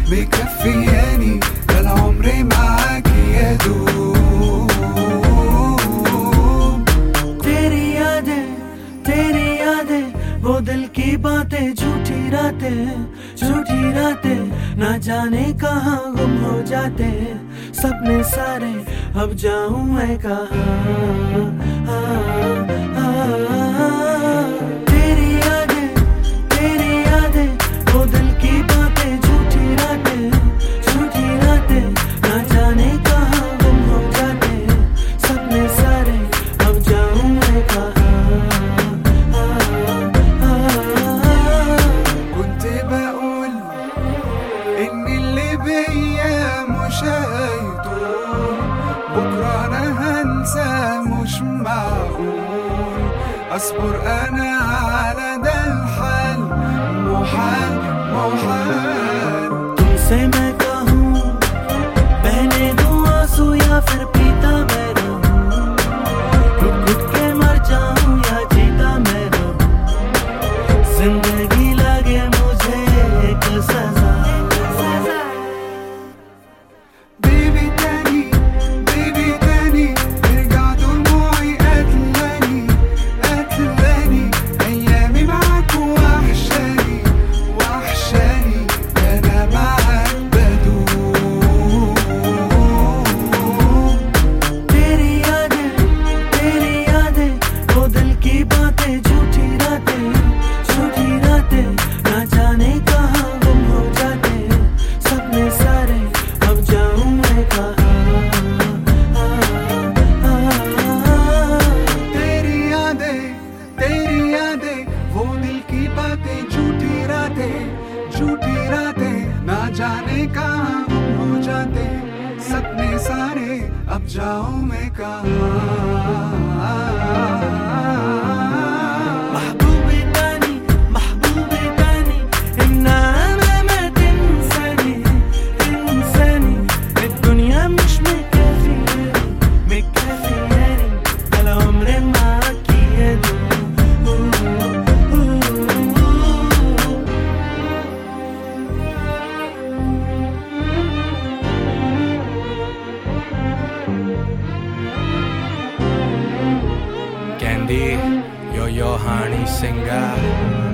مكفياني ده العمر معاكي يا دوب. तेरी यादें वो दिल की बातें, झूठी रातें ना जाने कहाँ गुम हो जाते। सपने सारे अब जाऊं मैं कहाँ। तेरी यादें वो दिल की बातें, झूठी रातें ना जाने कहाँ गुम हो जाते। सपने सारे अब जाऊं मैं कहाँ। كنت بقول ان اللي بيا مش هيطول، بكره انا هنسى مش معقول. اصبر انا على ده الحال، محال तुमसे मैं कहूँ बहने दूँ आंसू या फिर पीता मैं रहूँ। घुट के मर जाऊँ या जीता मैं रहूँ। जिंदगी लगे मुझे एक सजा। بيبي تاني ارجع دموعي قتلاني ايامي معاك وحشاني انا معاك بدوب. तेरी यादें वो दिल की बातें, झूठी रातें ना जाने कहाँ गुम हो जाते। सपने सारे अब जाऊं मैं कहाँ। तेरी यादें वो दिल की बातें, झूठी रातें ना जाने कहाँ गुम हो जाते। सपने सारे अब जाऊं मैं कहाँ। محبوبي تاني إن أنا ما تنساني. الدنيا مش مكفياني العمر معاك يا دوب. Candy, yo honey singer.